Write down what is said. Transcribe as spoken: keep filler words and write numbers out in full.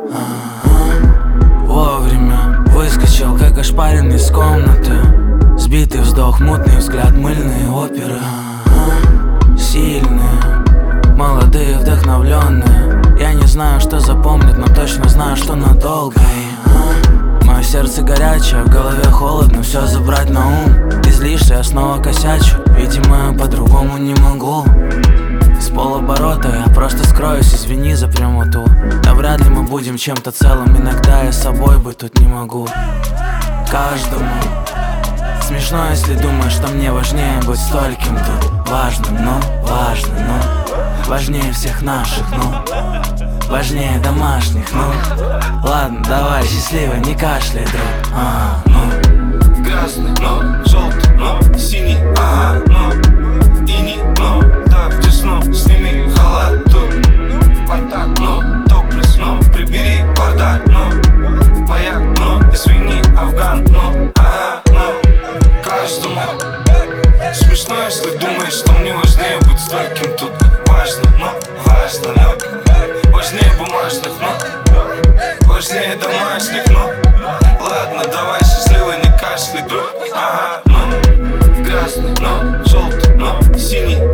Ага. Вовремя выскочил, как ошпаренный из комнаты. Сбитый вздох, мутный взгляд, мыльные оперы. Ага. Сильные, молодые, вдохновленные. Я не знаю, что запомнят, но точно знаю, что надолго. Ага. Мое сердце горячее, в голове холодно, все забрать на ум. Ты злишься, я снова косячу, видимо, по-другому не могу. С полоборота я просто скроюсь, извини за прямоту. Да вряд ли мы будем чем-то целым, иногда я с собой быть тут не могу. Каждому смешно, если думаешь, что мне важнее быть стольким тут. Важным, но важно, но важнее всех наших, ну важнее домашних, ну ладно, давай, счастливо, не кашляй, друг. А, ну красный, но желтый, но синий, ага, но ини, но так тесно, сними халат тут. Спартак, но топлес, но прибери бардак, но маяк, но извини, Афган, но ага, но каждому смешно, если думаешь, что мне важнее быть стольким тут. Важно, но важно, но важнее бумажных, но важнее домашних, но ладно, давай, счастливо, не кашляй, друг. Ага, но красный, но желтый, но синий.